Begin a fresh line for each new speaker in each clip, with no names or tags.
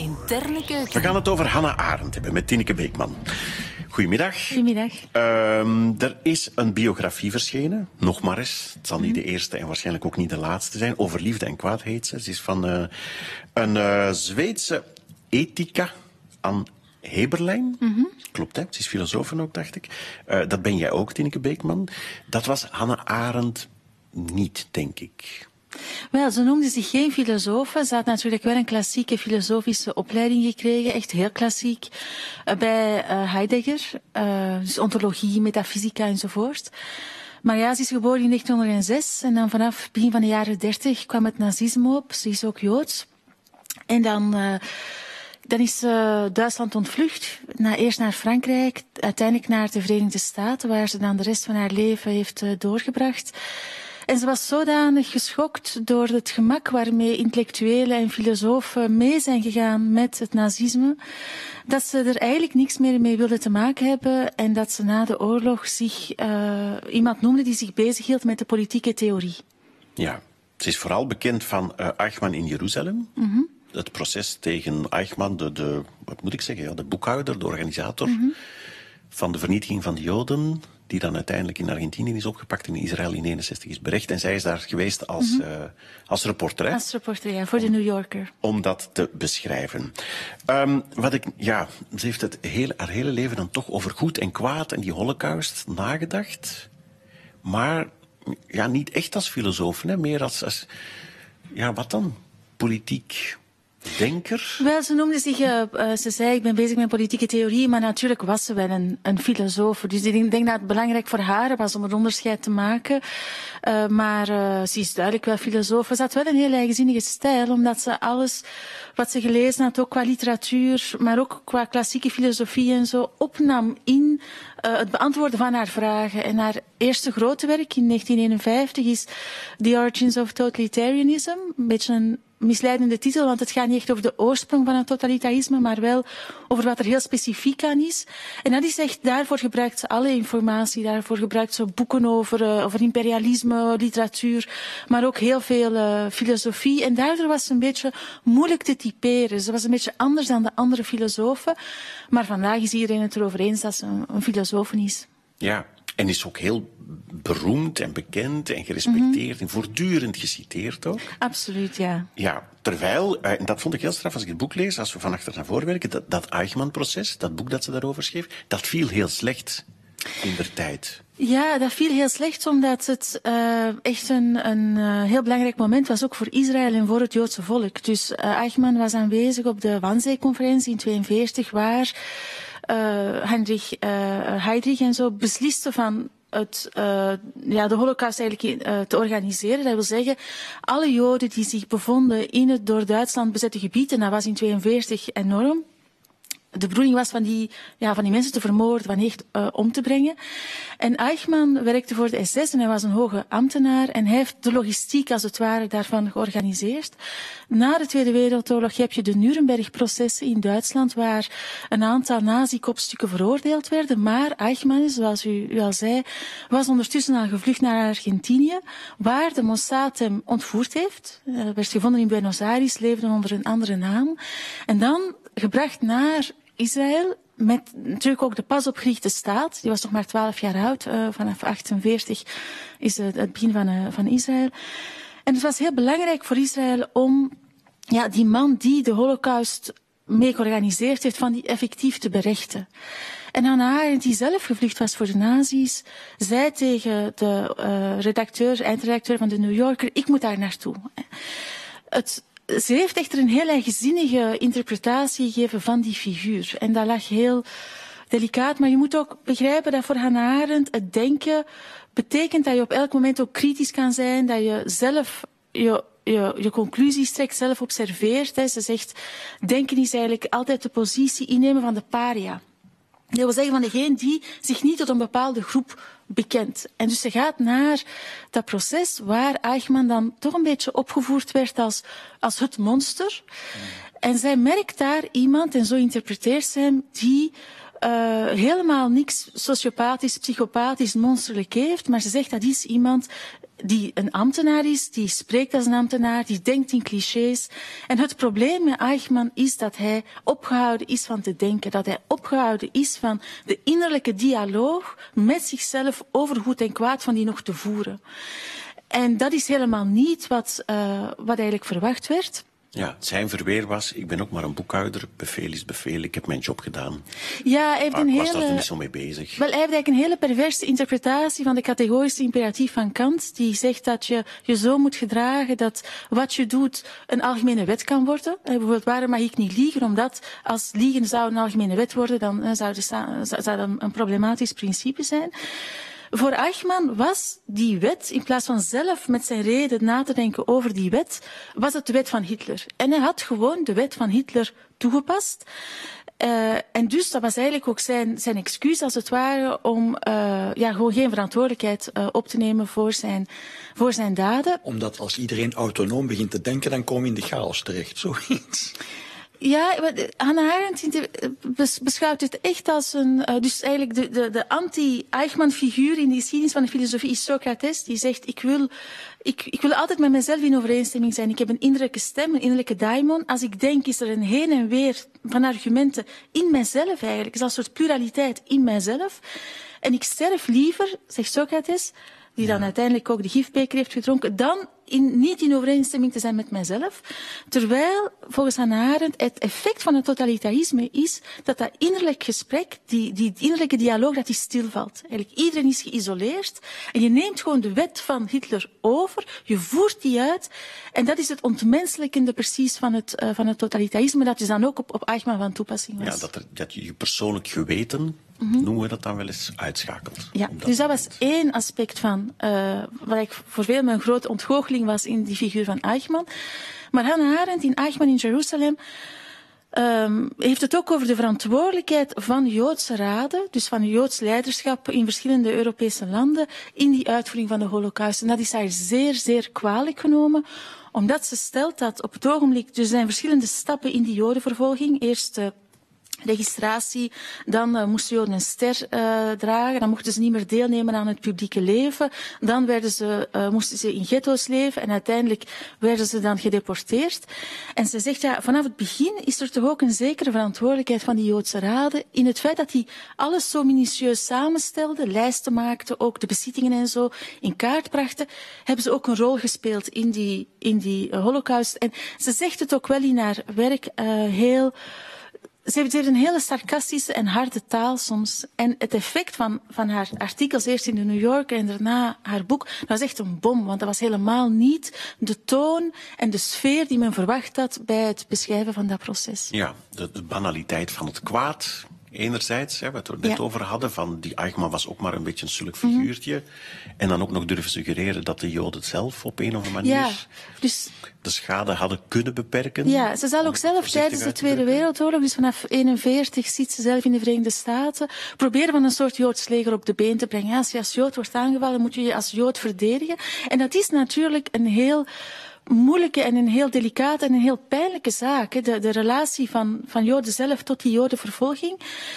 Interne keuken.
We gaan het over Hannah Arendt hebben met Tineke Beekman. Goedemiddag.
Goedemiddag.
Er is een biografie verschenen, nog maar eens. Het zal niet de eerste en waarschijnlijk ook niet de laatste zijn. Over liefde en kwaad heet ze. Ze is van een Zweedse ethica, Ann Heberlein. Klopt, hè? Ze is filosoof ook, dacht ik. Dat ben jij ook, Tineke Beekman. Dat was Hannah Arendt niet, denk ik.
Wel, ze noemde zich geen filosoof. Ze had natuurlijk wel een klassieke filosofische opleiding gekregen, echt heel klassiek, bij Heidegger. Dus ontologie, metafysica enzovoort. Maar ja, ze is geboren in 1906 en dan vanaf begin van de jaren 30 kwam het nazisme op. Ze is ook Joods. En dan is ze Duitsland ontvlucht, eerst naar Frankrijk, uiteindelijk naar de Verenigde Staten, waar ze dan de rest van haar leven heeft doorgebracht. En ze was zodanig geschokt door het gemak waarmee intellectuelen en filosofen mee zijn gegaan met het nazisme, dat ze er eigenlijk niks meer mee wilde te maken hebben en dat ze na de oorlog zich iemand noemde die zich bezighield met de politieke theorie.
Ja, ze is vooral bekend van Eichmann in Jeruzalem. Het proces tegen Eichmann, wat moet ik zeggen, ja, de boekhouder, de organisator van de vernietiging van de Joden, die dan uiteindelijk in Argentinië is opgepakt en in Israël in 1961 is berecht. En zij is daar geweest als reporter. Hè?
Als reporter, ja, voor de New Yorker.
Om dat te beschrijven. Ze heeft haar hele leven dan toch over goed en kwaad en die Holocaust nagedacht. Maar ja, niet echt als filosoof, hè? Meer als wat dan? Politiek denker?
Wel, ze noemde zich, ze zei, ik ben bezig met politieke theorie, maar natuurlijk was ze wel een filosoof. Dus ik denk dat het belangrijk voor haar was om een onderscheid te maken. Maar ze is duidelijk wel filosoof. Ze had wel een heel eigenzinnige stijl, omdat ze alles wat ze gelezen had, ook qua literatuur, maar ook qua klassieke filosofie en zo, opnam in het beantwoorden van haar vragen. En haar eerste grote werk in 1951 is The Origins of Totalitarianism. Een beetje een misleidende titel, want het gaat niet echt over de oorsprong van het totalitarisme, maar wel over wat er heel specifiek aan is. En dat is echt, daarvoor gebruikt ze alle informatie, daarvoor gebruikt ze boeken over imperialisme, literatuur, maar ook heel veel filosofie. En daardoor was ze een beetje moeilijk te typeren. Ze was een beetje anders dan de andere filosofen, maar vandaag is iedereen het erover eens dat ze een filosoof is.
Ja, en is ook heel beroemd en bekend en gerespecteerd en voortdurend geciteerd ook.
Absoluut, ja.
Ja, terwijl, en dat vond ik heel straf als ik het boek lees, als we van achter naar voor werken, dat Eichmann-proces, dat boek dat ze daarover schreef, dat viel heel slecht in der tijd.
Ja, dat viel heel slecht, omdat het echt een heel belangrijk moment was, ook voor Israël en voor het Joodse volk. Dus Eichmann was aanwezig op de Wannsee-conferentie in 1942, waar Heinrich Heydrich en zo besliste van de Holocaust eigenlijk te organiseren. Dat wil zeggen, alle Joden die zich bevonden in het door Duitsland bezette gebied, en dat was in 1942 enorm. De bedoeling was van die mensen te vermoorden, van echt om te brengen. En Eichmann werkte voor de SS en hij was een hoge ambtenaar en hij heeft de logistiek als het ware daarvan georganiseerd. Na de Tweede Wereldoorlog heb je de Nuremberg-processen in Duitsland, waar een aantal nazi-kopstukken veroordeeld werden. Maar Eichmann, zoals u al zei, was ondertussen al gevlucht naar Argentinië, waar de Mossad hem ontvoerd heeft. Hij werd gevonden in Buenos Aires, leefde onder een andere naam. En dan gebracht naar Israël, met natuurlijk ook de pas opgerichte staat. Die was nog maar 12 jaar oud. Vanaf 1948 is het begin van Israël. En het was heel belangrijk voor Israël om die man die de Holocaust mee georganiseerd heeft, van die effectief te berechten. En Hannah Arendt, die zelf gevlucht was voor de nazi's, zei tegen de eindredacteur van de New Yorker, ik moet daar naartoe. Ze heeft echter een heel eigenzinnige interpretatie gegeven van die figuur. En dat lag heel delicaat, maar je moet ook begrijpen dat voor Hannah Arendt het denken betekent dat je op elk moment ook kritisch kan zijn, dat je zelf je conclusies trekt, zelf observeert. Ze zegt, denken is eigenlijk altijd de positie innemen van de paria. Dat wil zeggen van degene die zich niet tot een bepaalde groep bekent. En dus ze gaat naar dat proces waar Eichmann dan toch een beetje opgevoerd werd als het monster. En zij merkt daar iemand, en zo interpreteert ze hem, die helemaal niks sociopathisch, psychopathisch, monsterlijk heeft. Maar ze zegt dat is iemand die een ambtenaar is, die spreekt als een ambtenaar, die denkt in clichés. En het probleem met Eichmann is dat hij opgehouden is van te denken, dat hij opgehouden is van de innerlijke dialoog met zichzelf over goed en kwaad van die nog te voeren. En dat is helemaal niet wat eigenlijk verwacht werd.
Ja, zijn verweer was, ik ben ook maar een boekhouder, beveel is beveel, ik heb mijn job gedaan.
Ja, hij heeft
ik was daar niet zo mee bezig.
Wel, hij heeft eigenlijk een hele perverse interpretatie van de categorische imperatief van Kant, die zegt dat je je zo moet gedragen dat wat je doet een algemene wet kan worden. Bijvoorbeeld, waarom mag ik niet liegen? Omdat als liegen zou een algemene wet worden, dan zou dat een problematisch principe zijn. Voor Eichmann was die wet, in plaats van zelf met zijn reden na te denken over die wet, was het de wet van Hitler. En hij had gewoon de wet van Hitler toegepast. En dus dat was eigenlijk ook zijn excuus, als het ware, om gewoon geen verantwoordelijkheid op te nemen voor zijn daden.
Omdat als iedereen autonoom begint te denken, dan kom je in de chaos terecht, zoiets.
Ja, Hannah Arendt beschouwt het echt als dus eigenlijk de anti-Eichmann-figuur in de geschiedenis van de filosofie is Socrates, die zegt, ik wil altijd met mezelf in overeenstemming zijn. Ik heb een innerlijke stem, een innerlijke daimon. Als ik denk, is er een heen en weer van argumenten in mijzelf eigenlijk. Het is een soort pluraliteit in mijzelf. En ik sterf liever, zegt Socrates, die dan uiteindelijk ook de gifbeker heeft gedronken, dan niet in overeenstemming te zijn met mijzelf. Terwijl, volgens Hannah Arendt, het effect van het totalitarisme is dat innerlijk gesprek, die innerlijke dialoog, dat die stilvalt. Eigenlijk iedereen is geïsoleerd en je neemt gewoon de wet van Hitler over, je voert die uit en dat is het ontmenselijkende precies van het totalitarisme, dat is dan ook op Eichmann van toepassing was.
Ja, dat je persoonlijk geweten, noemen we dat dan wel eens, uitschakelt.
Ja, dus dat was één aspect van wat ik voor veel mijn grote ontgoocheling was in die figuur van Eichmann. Maar Hannah Arendt in Eichmann in Jeruzalem heeft het ook over de verantwoordelijkheid van Joodse raden, dus van Joods leiderschap in verschillende Europese landen, in die uitvoering van de Holocaust. En dat is haar zeer, zeer kwalijk genomen, omdat ze stelt dat op het ogenblik, er zijn verschillende stappen in die Jodenvervolging. Eerst registratie, dan moesten Joden een ster dragen, dan mochten ze niet meer deelnemen aan het publieke leven, dan moesten ze in ghetto's leven en uiteindelijk werden ze dan gedeporteerd. En ze zegt, ja, vanaf het begin is er toch ook een zekere verantwoordelijkheid van die Joodse raden in het feit dat die alles zo minutieus samenstelden, lijsten maakten, ook de bezittingen en zo in kaart brachten, hebben ze ook een rol gespeeld in die Holocaust. En ze zegt het ook wel in haar werk Ze heeft een hele sarcastische en harde taal soms. En het effect van haar artikels, eerst in de New Yorker en daarna haar boek, dat was echt een bom. Want dat was helemaal niet de toon en de sfeer die men verwacht had bij het beschrijven van dat proces.
Ja, de banaliteit van het kwaad. Enerzijds, waar we het er net over hadden, van die Eichmann was ook maar een beetje een sulk figuurtje. En dan ook nog durven suggereren dat de Joden zelf op een of andere manier de schade hadden kunnen beperken.
Ja, ze zal ook zelf tijdens de Tweede Wereldoorlog, dus vanaf 1941 zit ze zelf in de Verenigde Staten, proberen van een soort Joods leger op de been te brengen. Als je als Jood wordt aangevallen, moet je je als Jood verdedigen. En dat is natuurlijk een heel moeilijke en een heel delicate en een heel pijnlijke zaak. Hè? De relatie van Joden zelf tot die Jodenvervolging.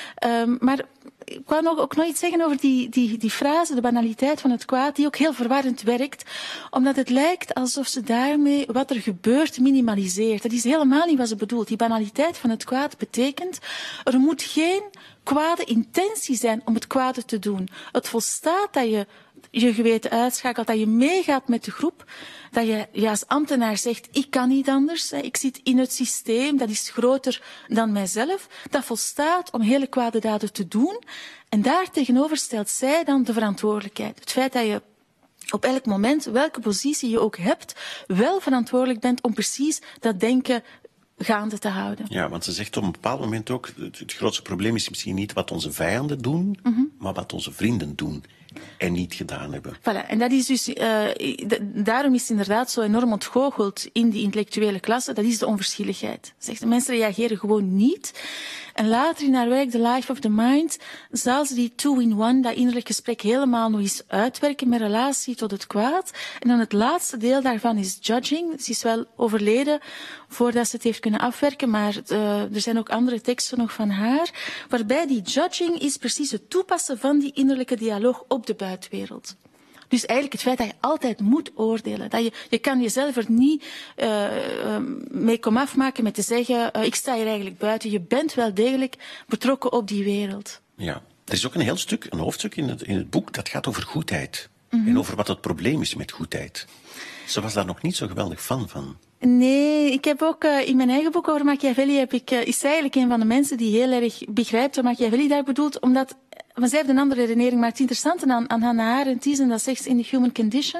Maar ik wou ook nog iets zeggen over die frase, de banaliteit van het kwaad, die ook heel verwarrend werkt, omdat het lijkt alsof ze daarmee wat er gebeurt minimaliseert. Dat is helemaal niet wat ze bedoelt. Die banaliteit van het kwaad betekent, er moet geen kwade intentie zijn om het kwade te doen. Het volstaat dat je je geweten uitschakelt, dat je meegaat met de groep, dat je als ambtenaar zegt, ik kan niet anders, ik zit in het systeem, dat is groter dan mijzelf. Dat volstaat om hele kwade daden te doen. En daartegenover stelt zij dan de verantwoordelijkheid. Het feit dat je op elk moment, welke positie je ook hebt, wel verantwoordelijk bent om precies dat denken gaande te houden.
Ja, want ze zegt op een bepaald moment ook, het grootste probleem is misschien niet wat onze vijanden doen, maar wat onze vrienden doen en niet gedaan hebben.
Voilà, en dat is dus, daarom is het inderdaad zo enorm ontgoocheld in die intellectuele klasse, dat is de onverschilligheid. Zegt, de mensen reageren gewoon niet. En later in haar werk, The Life of the Mind, zal ze die two-in-one, dat innerlijk gesprek, helemaal nog eens uitwerken met relatie tot het kwaad. En dan het laatste deel daarvan is judging. Ze is wel overleden voordat ze het heeft kunnen afwerken, maar er zijn ook andere teksten nog van haar, waarbij die judging is precies het toepassen van die innerlijke dialoog op de buitenwereld. Dus eigenlijk het feit dat je altijd moet oordelen. Dat je kan jezelf er niet mee komaf maken met te zeggen, ik sta hier eigenlijk buiten. Je bent wel degelijk betrokken op die wereld.
Ja. Er is ook een hoofdstuk in het boek, dat gaat over goedheid. En over wat het probleem is met goedheid. Ze was daar nog niet zo geweldig fan van.
Nee, ik heb ook in mijn eigen boek over Machiavelli is zij eigenlijk een van de mensen die heel erg begrijpt wat Machiavelli daar bedoelt, omdat, maar zij heeft een andere redenering, maar het interessante aan Hannah Arendt is, en dat zegt ze in The Human Condition,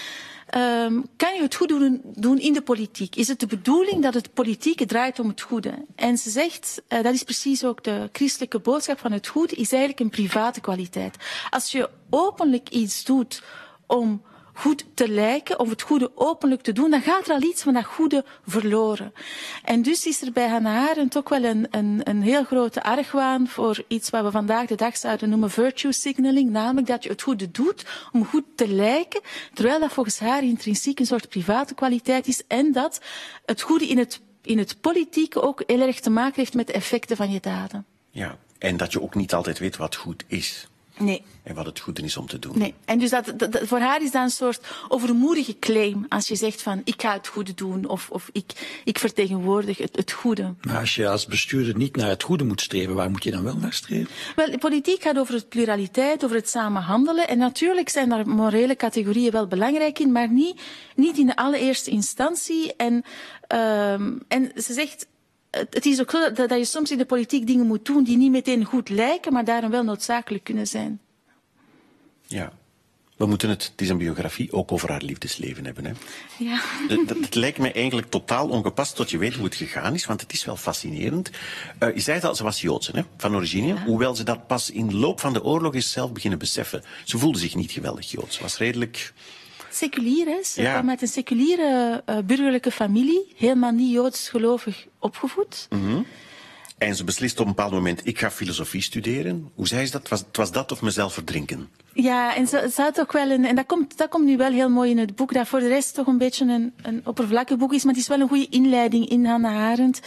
kan je het goede doen in de politiek? Is het de bedoeling dat het politieke draait om het goede? En ze zegt, dat is precies ook de christelijke boodschap van het goede, is eigenlijk een private kwaliteit. Als je openlijk iets doet om goed te lijken, of het goede openlijk te doen, dan gaat er al iets van dat goede verloren. En dus is er bij Hannah Arendt ook wel een heel grote argwaan voor iets wat we vandaag de dag zouden noemen virtue signaling, namelijk dat je het goede doet om goed te lijken, terwijl dat volgens haar intrinsiek een soort private kwaliteit is en dat het goede in het politieke ook heel erg te maken heeft met de effecten van je daden.
Ja, en dat je ook niet altijd weet wat goed is.
Nee.
En wat het goede is om te doen.
Nee. En dus voor haar is dat een soort overmoedige claim als je zegt van ik ga het goede doen of ik vertegenwoordig het goede.
Maar als je als bestuurder niet naar het goede moet streven, waar moet je dan wel naar streven?
Wel, de politiek gaat over het pluraliteit, over het samen handelen. En natuurlijk zijn daar morele categorieën wel belangrijk in, maar niet in de allereerste instantie. En ze zegt, het is ook zo dat je soms in de politiek dingen moet doen die niet meteen goed lijken, maar daarom wel noodzakelijk kunnen zijn.
Ja. We moeten het is een biografie, ook over haar liefdesleven hebben. Hè?
Ja.
Het lijkt mij eigenlijk totaal ongepast tot je weet hoe het gegaan is, want het is wel fascinerend. Je zei het al, ze was Joodse, hè, van origine, ja. Hoewel ze dat pas in de loop van de oorlog is zelf beginnen beseffen. Ze voelde zich niet geweldig Joods. Ze was redelijk...
Seculier, hè? Ze kwam uit een seculiere burgerlijke familie, helemaal niet Joods gelovig opgevoed.
Mm-hmm. En ze beslist op een bepaald moment, ik ga filosofie studeren. Hoe zei ze dat? Het was dat of mezelf verdrinken?
Ja, en ze had ook wel en dat komt nu wel heel mooi in het boek, dat voor de rest toch een beetje een oppervlakkig boek is, maar het is wel een goede inleiding in Hannah Arendt.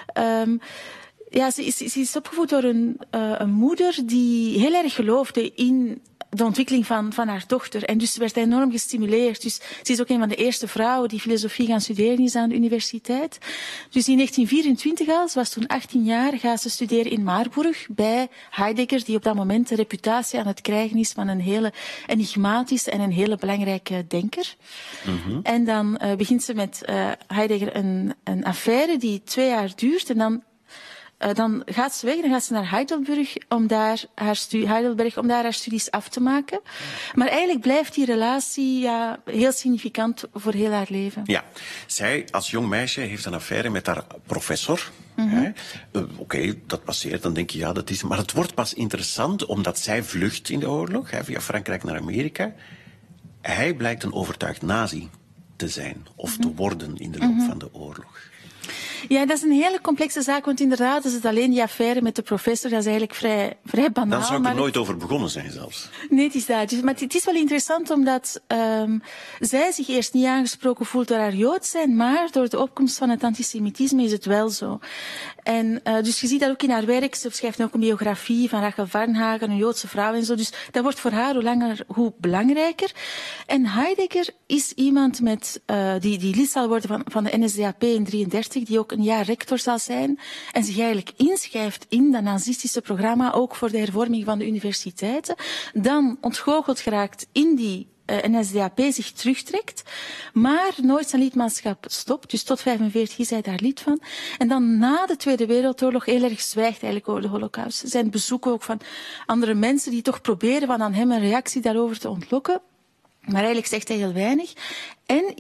Ja, ze is opgevoed door een moeder die heel erg geloofde in de ontwikkeling van haar dochter. En dus werd enorm gestimuleerd. Dus ze is ook een van de eerste vrouwen die filosofie gaan studeren is aan de universiteit. Dus in 1924 al, ze was toen 18 jaar, gaat ze studeren in Marburg bij Heidegger, die op dat moment de reputatie aan het krijgen is van een hele enigmatische en een hele belangrijke denker. Mm-hmm. En dan begint ze met Heidegger een affaire die 2 jaar duurt en dan gaat ze weg, dan gaat ze naar Heidelberg om daar haar studies af te maken. Maar eigenlijk blijft die relatie heel significant voor heel haar leven.
Ja, zij als jong meisje heeft een affaire met haar professor. Mm-hmm. Oké, dat passeert, dan denk je ja, dat is... Maar het wordt pas interessant omdat zij vlucht in de oorlog, via Frankrijk naar Amerika. Hij blijkt een overtuigd nazi te zijn, of te worden in de loop van de oorlog.
Ja, dat is een hele complexe zaak, want inderdaad is het alleen die affaire met de professor, dat is eigenlijk vrij banaal.
Dan zou ik er nooit over begonnen zijn zelfs.
Nee, het is dat. Dus, maar het is wel interessant omdat zij zich eerst niet aangesproken voelt door haar Jood zijn, maar door de opkomst van het antisemitisme is het wel zo. En dus je ziet dat ook in haar werk. Ze schrijft ook een biografie van Rachel Varnhagen, een Joodse vrouw en zo. Dus dat wordt voor haar hoe langer hoe belangrijker. En Heidegger is iemand die lid zal worden van de NSDAP in 1933, die ook een jaar rector zal zijn en zich eigenlijk inschrijft in dat nazistische programma, ook voor de hervorming van de universiteiten. Dan ontgoocheld geraakt in die NSDAP zich terugtrekt, maar nooit zijn lidmaatschap stopt. Dus tot 1945 is hij daar lid van. En dan na de Tweede Wereldoorlog heel erg zwijgt eigenlijk over de Holocaust. Er zijn bezoeken ook van andere mensen die toch proberen van aan hem een reactie daarover te ontlokken. Maar eigenlijk zegt hij heel weinig. En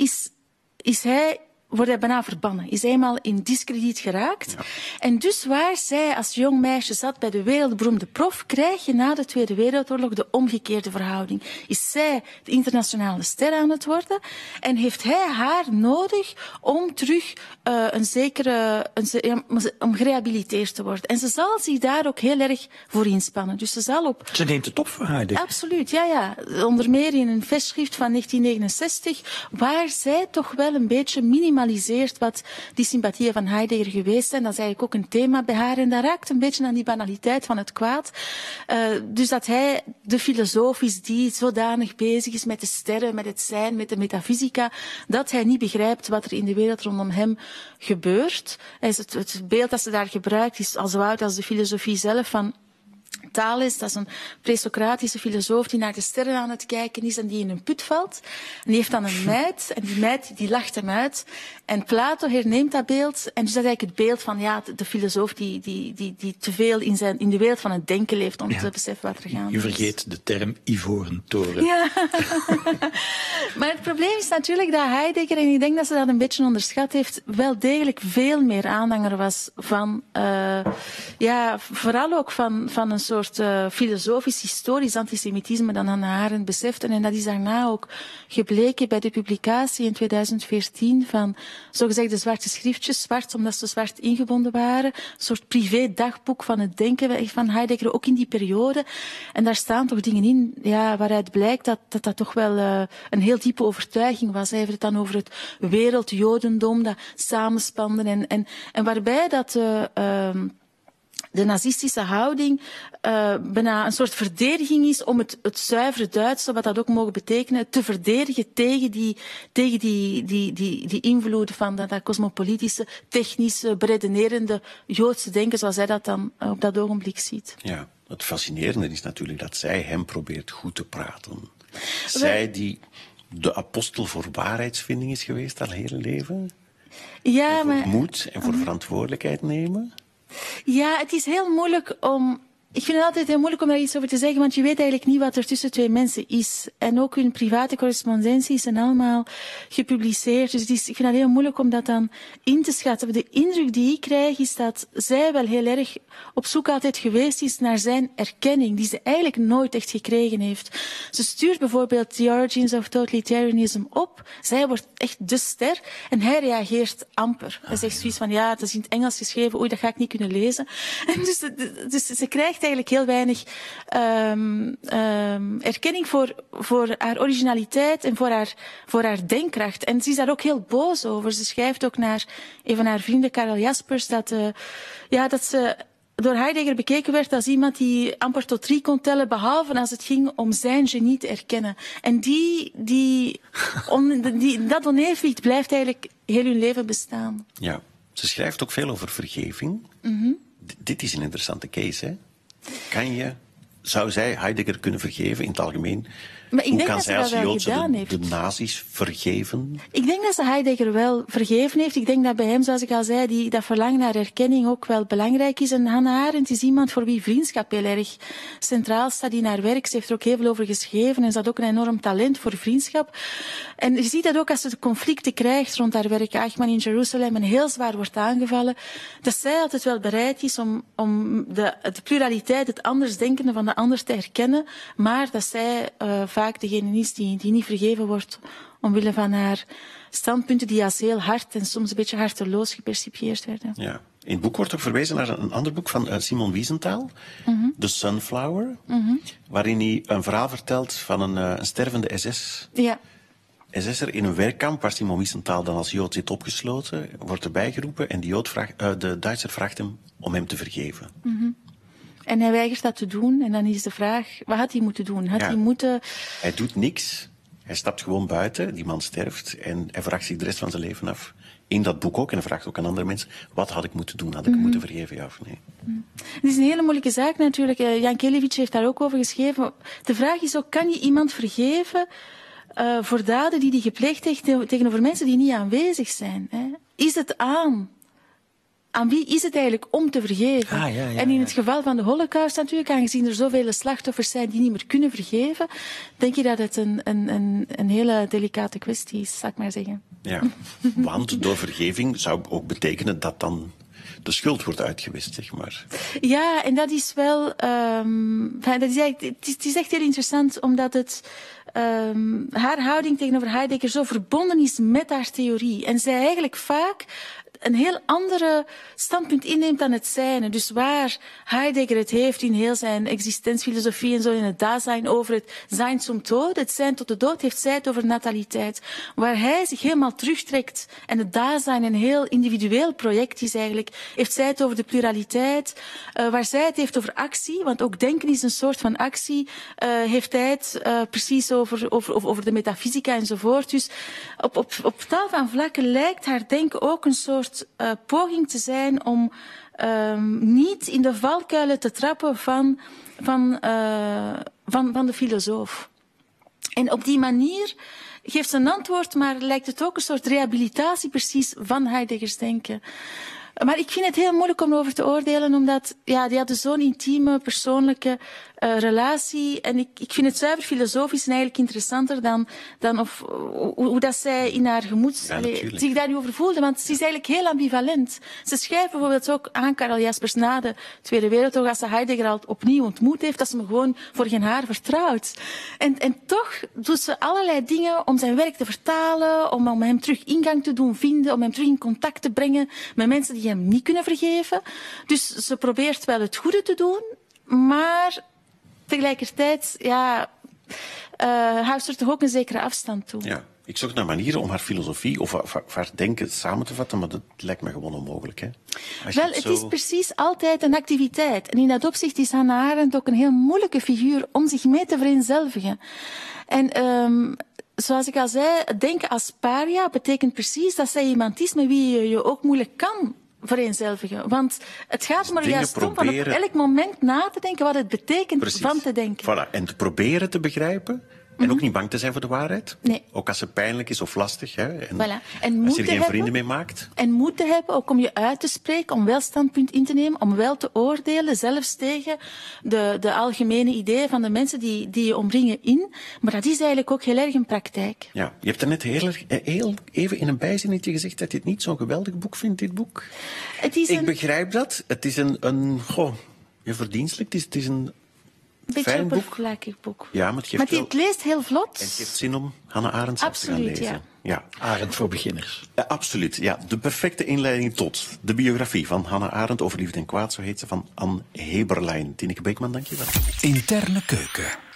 wordt hij bijna verbannen. Is eenmaal in diskrediet geraakt. Ja. En dus waar zij als jong meisje zat bij de wereldberoemde prof, krijg je na de Tweede Wereldoorlog de omgekeerde verhouding. Is zij de internationale ster aan het worden en heeft hij haar nodig om terug om gerehabiliteerd te worden. En ze zal zich daar ook heel erg voor inspannen. Dus ze
neemt het op voor haar.
Absoluut, ja. Onder meer in een festschrift van 1969, waar zij toch wel een beetje minimaal minimaliseert wat die sympathieën van Heidegger geweest zijn. Dat is eigenlijk ook een thema bij haar en dat raakt een beetje aan die banaliteit van het kwaad. Dus dat hij de filosoof is die zodanig bezig is met de sterren, met het zijn, met de metafysica, dat hij niet begrijpt wat er in de wereld rondom hem gebeurt. Het beeld dat ze daar gebruikt is al zo oud als de filosofie zelf van Thales, dat is een presocratische filosoof die naar de sterren aan het kijken is en die in een put valt. En die heeft dan een meid en die meid die lacht hem uit. En Plato herneemt dat beeld en dus dat is eigenlijk het beeld van de filosoof die te veel in de wereld van het denken leeft om te beseffen wat er gaande is.
Je vergeet de term ivoren toren.
Ja. Maar het probleem is natuurlijk dat Heidegger, en ik denk dat ze dat een beetje onderschat heeft, wel degelijk veel meer aanhanger was van, vooral ook van een soort filosofisch-historisch antisemitisme dan Hannah Arendt besefte. En dat is daarna ook gebleken bij de publicatie in 2014 van zogezegde zwarte schriftjes, zwart omdat ze zwart ingebonden waren, een soort privé-dagboek van het denken van Heidegger, ook in die periode. En daar staan toch dingen in waaruit blijkt dat toch wel een heel diepe overtuiging was. Hij heeft het dan over het wereldjodendom dat samenspande en waarbij dat de nazistische houding bijna een soort verdediging is om het zuivere Duitse, wat dat ook mogen betekenen, te verdedigen tegen die invloeden van dat cosmopolitische, technische, beredenerende Joodse denken, zoals hij dat dan op dat ogenblik ziet.
Ja, het fascinerende is natuurlijk dat zij hem probeert goed te praten. Zij die de apostel voor waarheidsvinding is geweest al heel leven.
Ja,
voor moed en voor verantwoordelijkheid nemen.
Ja, het is heel moeilijk om... Ik vind het altijd heel moeilijk om daar iets over te zeggen, want je weet eigenlijk niet wat er tussen twee mensen is. En ook hun private correspondenties zijn allemaal gepubliceerd. Dus ik vind het heel moeilijk om dat dan in te schatten. De indruk die ik krijg is dat zij wel heel erg op zoek altijd geweest is naar zijn erkenning, die ze eigenlijk nooit echt gekregen heeft. Ze stuurt bijvoorbeeld The Origins of Totalitarianism op. Zij wordt echt de ster en hij reageert amper. Hij zegt zoiets van, dat is in het Engels geschreven, oei, dat ga ik niet kunnen lezen. En dus ze krijgt eigenlijk heel weinig erkenning voor haar originaliteit en voor haar denkkracht. En ze is daar ook heel boos over. Ze schrijft ook naar een van haar vrienden, Karel Jaspers, dat ze door Heidegger bekeken werd als iemand die amper tot 3 kon tellen, behalve als het ging om zijn genie te erkennen. En dat onevenwicht blijft eigenlijk heel hun leven bestaan.
Ja, ze schrijft ook veel over vergeving.
Mm-hmm.
Dit is een interessante case, hè? Zou zij Heidegger kunnen vergeven in het algemeen?
Maar ik
Hoe
denk
kan
dat
zij
ze
als
dat wel
Joodse
gedaan heeft.
de nazi's vergeven?
Ik denk dat ze Heidegger wel vergeven heeft. Ik denk dat bij hem, zoals ik al zei, dat verlangen naar erkenning ook wel belangrijk is. En Hannah Arendt is iemand voor wie vriendschap heel erg centraal staat in haar werk. Ze heeft er ook heel veel over geschreven en ze had ook een enorm talent voor vriendschap. En je ziet dat ook als ze de conflicten krijgt rond haar werk, Eichmann in Jeruzalem, en heel zwaar wordt aangevallen, dat zij altijd wel bereid is om de pluraliteit, het andersdenkende van de ander te herkennen, maar dat zij vaak degene is die niet vergeven wordt omwille van haar standpunten die als heel hard en soms een beetje harteloos gepercipieerd werden.
Ja. In het boek wordt ook verwezen naar een ander boek van Simon Wiesenthal, The Sunflower, waarin hij een verhaal vertelt van een stervende SS'er in een werkkamp waar Simon Wiesenthal dan als Jood zit opgesloten, wordt erbij geroepen en de Duitser vraagt hem om hem te vergeven.
En hij weigert dat te doen. En dan is de vraag, wat had hij moeten doen?
Hij doet niks. Hij stapt gewoon buiten. Die man sterft. En hij vraagt zich de rest van zijn leven af. In dat boek ook. En hij vraagt ook aan andere mensen. Wat had ik moeten doen? Had ik hem moeten vergeven, ja of nee?
Het is een hele moeilijke zaak natuurlijk. Jan Kelevich heeft daar ook over geschreven. De vraag is ook, kan je iemand vergeven voor daden die hij gepleegd heeft tegenover mensen die niet aanwezig zijn? Hè? Is het aan wie is het eigenlijk om te vergeven? En in het geval van de Holocaust natuurlijk, aangezien er zoveel slachtoffers zijn die niet meer kunnen vergeven, denk je dat het een hele delicate kwestie is, zal ik maar zeggen.
Ja, want door vergeving zou ook betekenen dat dan de schuld wordt uitgewist, zeg maar.
Ja, en dat is wel... het is echt heel interessant, omdat haar houding tegenover Heidegger zo verbonden is met haar theorie. En zij eigenlijk vaak een heel andere standpunt inneemt dan het zijne. Dus waar Heidegger het heeft in heel zijn existentiefilosofie en zo in het Dasein over het Sein zum Tod, het zijn tot de dood, heeft zij het over nataliteit. Waar hij zich helemaal terugtrekt en het Dasein een heel individueel project is eigenlijk, heeft zij het over de pluraliteit. Waar zij het heeft over actie, want ook denken is een soort van actie, heeft hij het precies over de metafysica enzovoort. Dus op tal van vlakken lijkt haar denken ook een soort poging te zijn om niet in de valkuilen te trappen van de filosoof. En op die manier geeft ze een antwoord, maar lijkt het ook een soort rehabilitatie precies van Heideggers denken. Maar ik vind het heel moeilijk om erover te oordelen, omdat die hadden zo'n intieme, persoonlijke relatie. En ik vind het zuiver filosofisch en eigenlijk interessanter dan hoe dat zij in haar gemoed zich daar nu over voelde. Want ze is eigenlijk heel ambivalent. Ze schrijft bijvoorbeeld ook aan Karel Jaspers na de Tweede Wereldoorlog, als ze Heidegger al opnieuw ontmoet heeft, dat ze hem gewoon voor geen haar vertrouwt. En toch doet ze allerlei dingen om zijn werk te vertalen, om hem terug ingang te doen vinden, om hem terug in contact te brengen met mensen die hem niet kunnen vergeven. Dus ze probeert wel het goede te doen, maar tegelijkertijd houdt ze er toch ook een zekere afstand toe.
Ja, ik zocht naar manieren om haar filosofie of haar denken samen te vatten, maar dat lijkt me gewoon onmogelijk. Hè?
Wel, het is precies altijd een activiteit. En in dat opzicht is Hannah Arendt ook een heel moeilijke figuur om zich mee te vereenzelvigen. En zoals ik al zei, denken als paria betekent precies dat zij iemand is met wie je ook moeilijk kan vereenzelvigen. Want het gaat er juist om van op elk moment na te denken wat het betekent van te denken.
Voilà. En te proberen te begrijpen. En ook niet bang te zijn voor de waarheid.
Nee.
Ook als ze pijnlijk is of lastig. Hè. En
voilà. En
als je er geen vrienden mee maakt.
En moed te hebben, ook om je uit te spreken, om wel standpunt in te nemen, om wel te oordelen, zelfs tegen de algemene ideeën van de mensen die je omringen in. Maar dat is eigenlijk ook heel erg een praktijk.
Ja, je hebt er net heel even in een bijzinnetje gezegd dat je het niet zo'n geweldig boek vindt, dit boek. Ik begrijp dat. Het is verdienstelijk. Het is een
beetje oppervlakkig boek.
Ja, maar
het leest heel vlot.
En het geeft zin om Hannah Arendt zelf te gaan lezen.
Ja.
Arendt voor beginners.
Absoluut, ja. De perfecte inleiding tot de biografie van Hannah Arendt over liefde en kwaad, zo heet ze, van Anne Heberlein. Tineke Beekman, dankjewel.
Interne keuken.